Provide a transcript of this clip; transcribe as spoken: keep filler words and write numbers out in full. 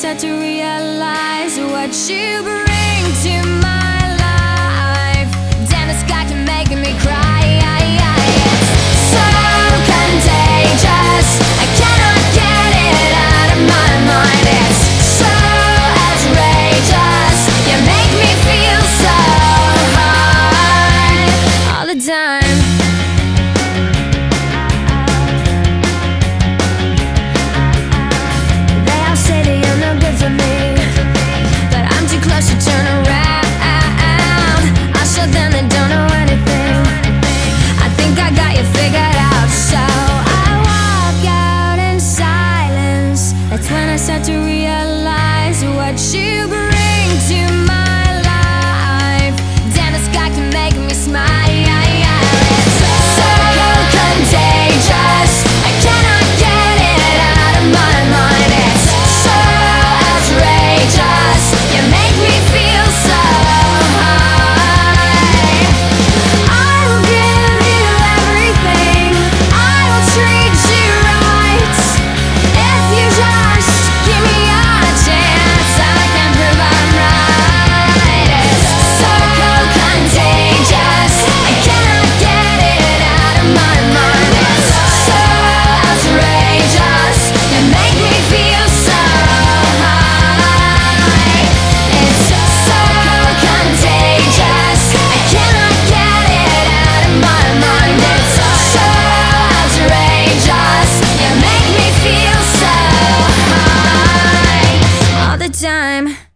start to realize what you bring to my life. Damn, this guy can make me cry. It's so contagious, I cannot get it out of my mind. It's so outrageous, you make me feel so high all the time. Start to realize what you bring to my life. Damn, this guy can make me smile. It's so contagious, I cannot get it out of my mind. It's so outrageous, you make me feel so high. I will give you everything, I will treat you right. If you just give me a chance, I can prove I'm right. It's so contagious, I cannot get it out of my mind. It's so outrageous, you make me feel so high. It's so contagious, I cannot get it out of my mind. It's so outrageous, you make me feel so high all the time.